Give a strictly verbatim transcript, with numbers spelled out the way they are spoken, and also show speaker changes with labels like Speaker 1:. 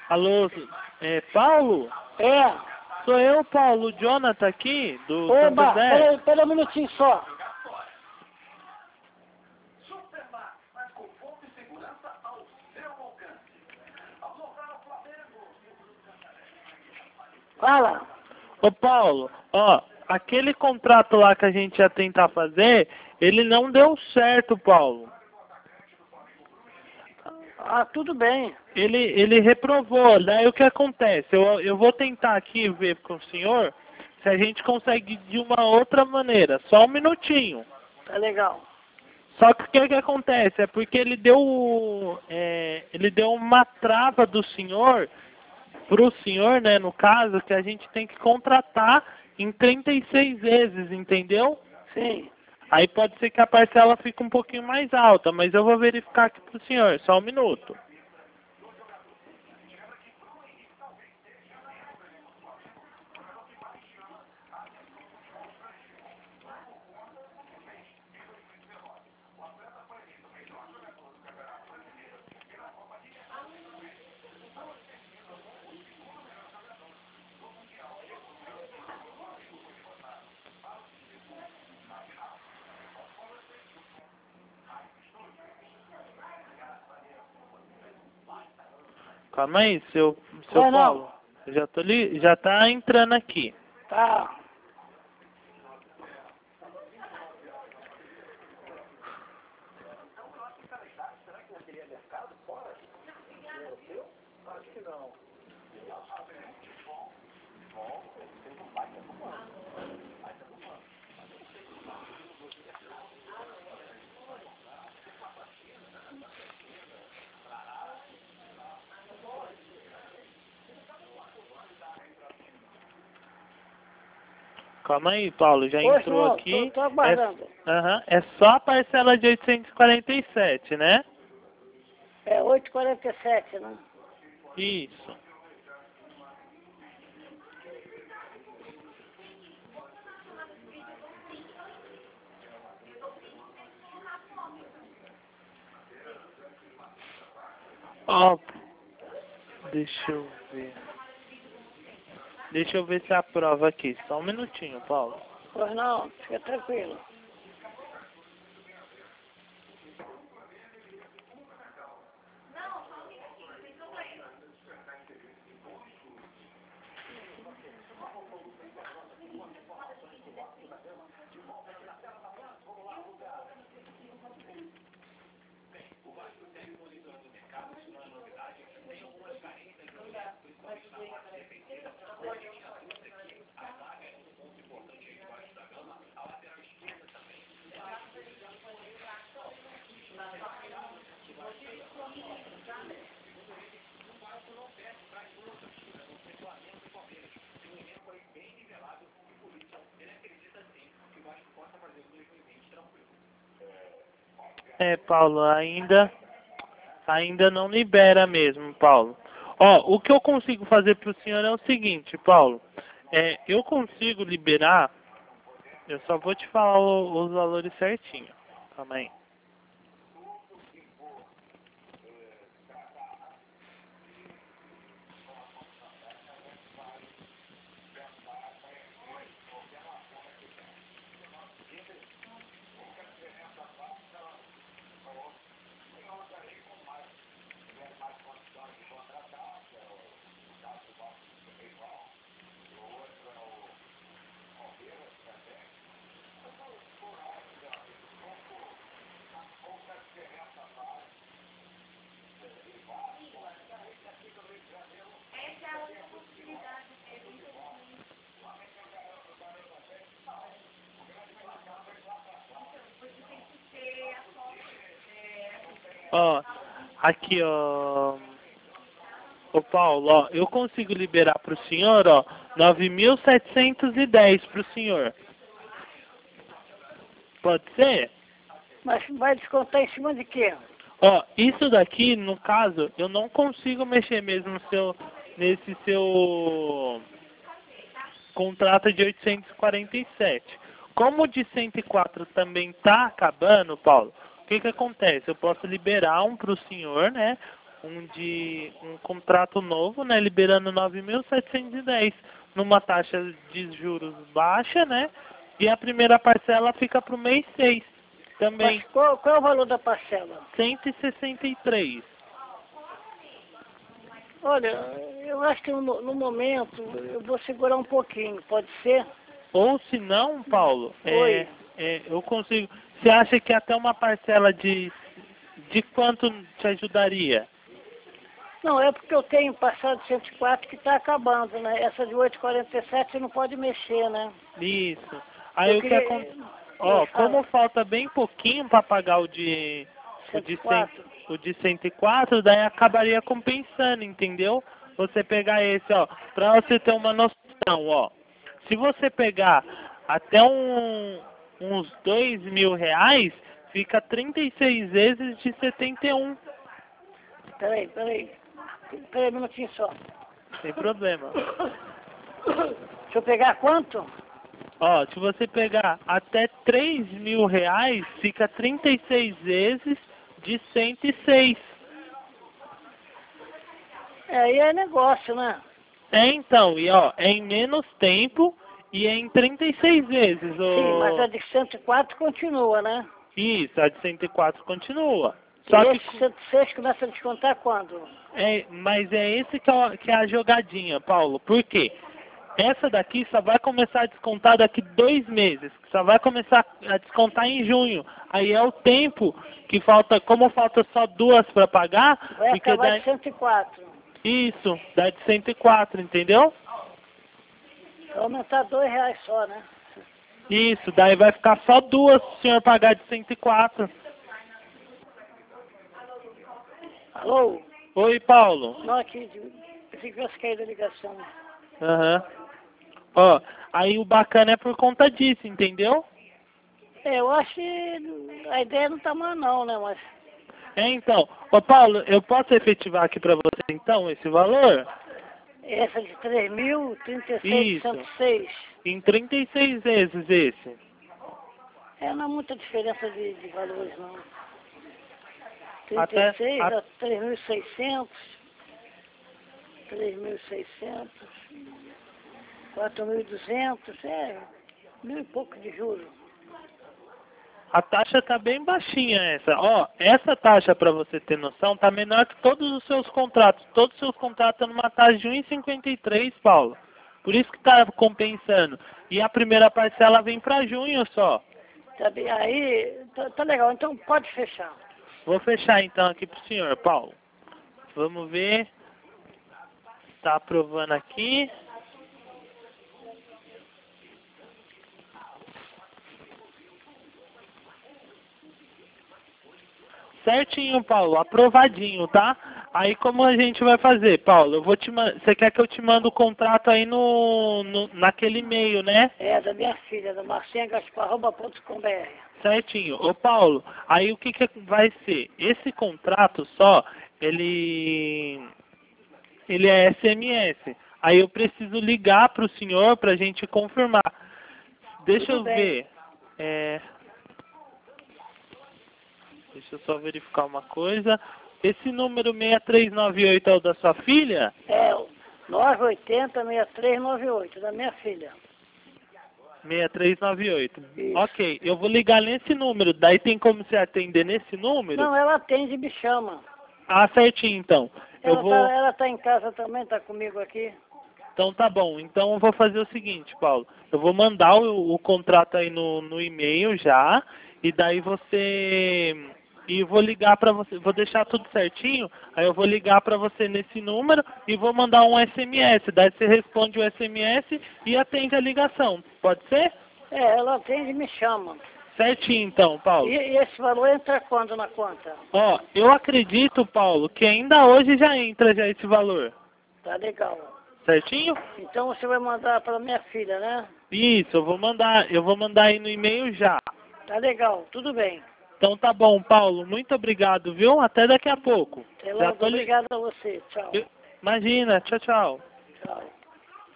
Speaker 1: Alô, é Paulo?
Speaker 2: É.
Speaker 1: Sou eu, Paulo. Jonathan aqui, do
Speaker 2: Oba,
Speaker 1: Santander.
Speaker 2: peraí, peraí um minutinho só. Fala.
Speaker 1: Ô Paulo, ó, aquele contrato lá que a gente ia tentar fazer, ele não deu certo, Paulo.
Speaker 2: Ah, tudo bem.
Speaker 1: Ele, ele reprovou, daí o que acontece? Eu, eu vou tentar aqui ver com o senhor se a gente consegue de uma outra maneira. Só um minutinho.
Speaker 2: Tá legal.
Speaker 1: Só que o que, que acontece? É porque ele deu, é, ele deu uma trava do senhor, pro senhor, né, no caso, que a gente tem que contratar em trinta e seis vezes, entendeu?
Speaker 2: Sim.
Speaker 1: Aí pode ser que a parcela fique um pouquinho mais alta, mas eu vou verificar aqui pro senhor, só um minuto. Calma aí, seu, seu
Speaker 2: Vai não.
Speaker 1: Paulo. Eu já tô li, já tá entrando aqui.
Speaker 2: Tá.
Speaker 1: Calma aí, Paulo, já
Speaker 2: Pois
Speaker 1: entrou
Speaker 2: não,
Speaker 1: aqui.
Speaker 2: tô, tô aguardando.
Speaker 1: É, aham, é só a parcela de oitocentos e quarenta e sete, né?
Speaker 2: É oito e quarenta e sete, né?
Speaker 1: Isso. Ó, deixa eu ver. Deixa eu ver se aprova aqui. Só um minutinho, Paulo.
Speaker 2: Pois não, fica tranquilo.
Speaker 1: É, Paulo, ainda ainda não libera mesmo, Paulo. Ó, o que eu consigo fazer pro senhor é o seguinte, Paulo. É, eu consigo liberar, eu só vou te falar o- os valores certinho. Calma aí. Ó, aqui, ó. Ô Paulo, ó, eu consigo liberar pro senhor, ó, nove mil setecentos e dez pro senhor. Pode ser?
Speaker 2: Mas vai descontar em cima de quê?
Speaker 1: Ó, isso daqui, no caso, eu não consigo mexer mesmo no seu, nesse seu contrato de oitocentos e quarenta e sete. Como o de cento e quatro também tá acabando, Paulo, o que que acontece? Eu posso liberar um pro senhor, né? um de um contrato novo, né, liberando nove mil setecentos e dez numa taxa de juros baixa, né? E a primeira parcela fica para o mês seis também,
Speaker 2: Mas qual, qual é o valor da parcela?
Speaker 1: cento e sessenta e três.
Speaker 2: Olha, eu acho que no, no momento eu vou segurar um pouquinho, pode ser?
Speaker 1: Ou se não, Paulo, é,
Speaker 2: Oi.
Speaker 1: é, eu consigo. Você acha que até uma parcela de de quanto te ajudaria?
Speaker 2: Não, é porque eu tenho passado cento e quatro que está acabando, né? Essa de oito e quarenta e sete você não pode mexer, né?
Speaker 1: Isso. Aí
Speaker 2: Eu
Speaker 1: o que
Speaker 2: queria...
Speaker 1: acontece? Ó,
Speaker 2: Oi, fala.
Speaker 1: como falta bem pouquinho para pagar o de o
Speaker 2: cento e
Speaker 1: de cem,
Speaker 2: quatro.
Speaker 1: o de cento e quatro, daí acabaria compensando, entendeu? Você pegar esse, ó, para você ter uma noção, ó. Se você pegar até um, uns dois mil reais, fica trinta e seis vezes de setenta e um.
Speaker 2: Peraí, peraí. Peraí um minutinho só.
Speaker 1: Sem problema.
Speaker 2: Deixa eu pegar quanto?
Speaker 1: Ó, se você pegar até três mil reais, fica trinta e seis vezes de cento e seis.
Speaker 2: É, aí é negócio, né?
Speaker 1: É, então, e ó, é em menos tempo e é em trinta e seis vezes.
Speaker 2: Sim, mas a
Speaker 1: O...
Speaker 2: de cento e quatro continua, né?
Speaker 1: Isso, a de cento e quatro continua.
Speaker 2: E
Speaker 1: Só que,
Speaker 2: esse cento e seis começa a descontar quando?
Speaker 1: é, mas é esse que é, o- que é a jogadinha, Paulo. Por quê? Essa daqui só vai começar a descontar daqui dois meses. Só vai começar a descontar em junho. Aí é o tempo que falta, como falta só duas para pagar,
Speaker 2: Vai
Speaker 1: porque
Speaker 2: acabar
Speaker 1: dá,
Speaker 2: de cento e quatro.
Speaker 1: isso, dá de cento e quatro, entendeu?
Speaker 2: Vai aumentar dois reais só, né?
Speaker 1: Isso, daí vai ficar só duas se o senhor pagar de cento e quatro.
Speaker 2: Alô?
Speaker 1: Oi, Paulo.
Speaker 2: Não, aqui, pensei que tivesse caído a ligação.
Speaker 1: Aham. Ó, aí o bacana é por conta disso, entendeu?
Speaker 2: É, eu acho que a ideia não tá má não, né? Mas
Speaker 1: É, então. Ô, Paulo, eu posso efetivar aqui pra você, então, esse valor?
Speaker 2: essa de três mil, trinta e seis,
Speaker 1: Isso.
Speaker 2: cento e seis.
Speaker 1: Em trinta e seis vezes esse.
Speaker 2: É, não há muita diferença de, de valores, não.
Speaker 1: Até,
Speaker 2: trinta e seis
Speaker 1: a-
Speaker 2: a três mil e seiscentos. três mil e seiscentos. quatro mil e duzentos. É, mil e pouco de juros.
Speaker 1: A taxa tá bem baixinha essa. Ó, essa taxa, para você ter noção, tá menor que todos os seus contratos. Todos os seus contratos estão numa taxa de um vírgula cinquenta e três, Paulo. Por isso que tá compensando. E a primeira parcela vem para junho só.
Speaker 2: Tá bem, aí, tá, tá legal. Então pode fechar.
Speaker 1: Vou fechar então aqui pro senhor, Paulo. Vamos ver. Tá aprovando aqui. Certinho, Paulo, aprovadinho, tá? Aí como a gente vai fazer, Paulo? Eu vou te ma- Você quer que eu te mande o contrato aí no, no naquele e-mail, né?
Speaker 2: É, da minha filha, da marcinha gaspar arroba ponto com ponto br.
Speaker 1: Certinho. Ô Paulo, aí o que, que vai ser? Esse contrato só, ele ele é S M S. Aí eu preciso ligar para o senhor para a gente confirmar. Deixa
Speaker 2: Tudo
Speaker 1: eu
Speaker 2: bem.
Speaker 1: ver. É, deixa eu só verificar uma coisa. Esse número seis três nove oito é o da sua filha?
Speaker 2: É, o nove oito zero, seis três nove oito, da minha filha.
Speaker 1: seis três nove oito.
Speaker 2: Isso.
Speaker 1: Ok, eu vou ligar nesse número. Daí tem como você atender nesse número?
Speaker 2: Não, ela atende e me chama.
Speaker 1: Ah, certinho então. Eu
Speaker 2: Ela
Speaker 1: vou.
Speaker 2: tá, ela tá em casa também, tá comigo aqui.
Speaker 1: Então tá bom. Então eu vou fazer o seguinte, Paulo. Eu vou mandar o, o contrato aí no, no e-mail já. E daí você. E vou ligar pra você. Vou deixar tudo certinho. Aí eu vou ligar pra você nesse número e vou mandar um S M S. Daí você responde o S M S e atende a ligação. Pode ser?
Speaker 2: É, ela atende e me chama.
Speaker 1: Certinho então, Paulo.
Speaker 2: E, e esse valor entra quando na conta?
Speaker 1: Ó, eu acredito, Paulo, que ainda hoje já entra já esse valor.
Speaker 2: Tá legal.
Speaker 1: Certinho?
Speaker 2: Então você vai mandar para minha filha, né?
Speaker 1: Isso, eu vou mandar, eu vou mandar aí no e-mail já.
Speaker 2: Tá legal, tudo bem.
Speaker 1: Então tá bom, Paulo. Muito obrigado, viu? Até daqui a pouco.
Speaker 2: Até
Speaker 1: Já
Speaker 2: logo,
Speaker 1: tô li...
Speaker 2: obrigado a você. Tchau.
Speaker 1: Eu- Imagina, tchau, tchau.
Speaker 2: Tchau.